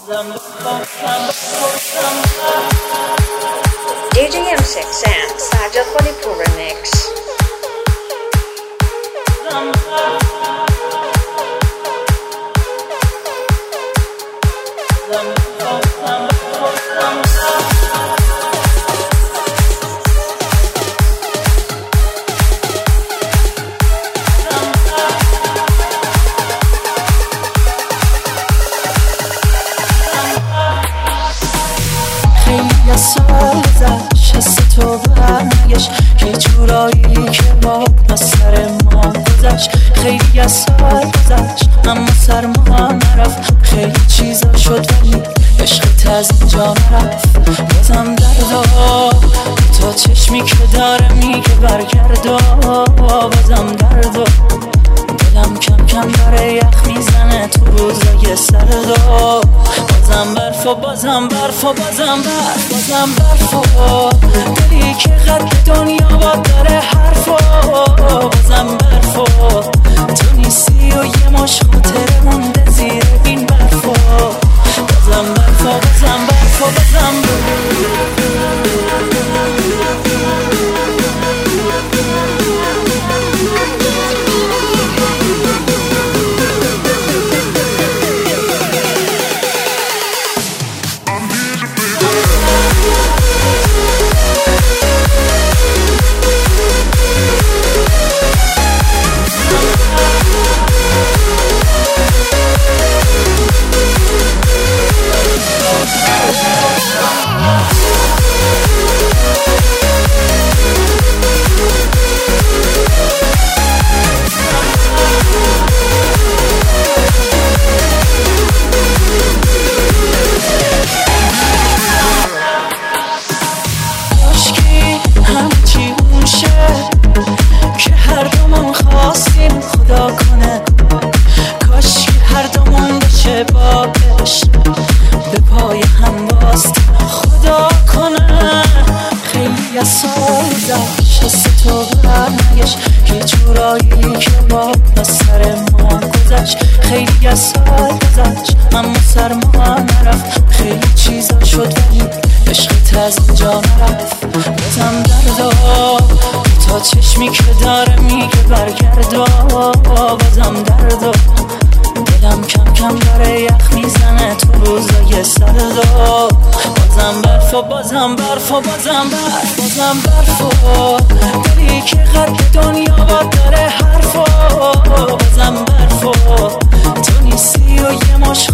DJ M6 and Sajjad Walipur Remix. خیلی سال گذشت حس تو برنگشت یه جورایی که با سر ما گذشت. خیلی سال گذشت اما سر ما نرفت. خیلی چیزا شد ولی عشقت از اینجا نرفت. بازم دردا تا چشمی که داره میگه برگردا. بازم دردا دلم کم کم داره یخ میزنه تو روزای سردا. بازم برف و بازم برف و بازم برف بازم برف و دلی که قد دنیا با داره حرف و بازم برف و تو نیستی و یه مش خاطره مونده زیر این برف و بازم برف و بازم برف و بازم چشمی که داره میگه برگردا. بازم دردا دلم کم کم داره یخ میزنه تو روزای سردا. بازم برف و بازم برف و بازم برف بازم برف و دلی که قد دنیا با داره حرف و بازم برف و تو نیستی و یه مش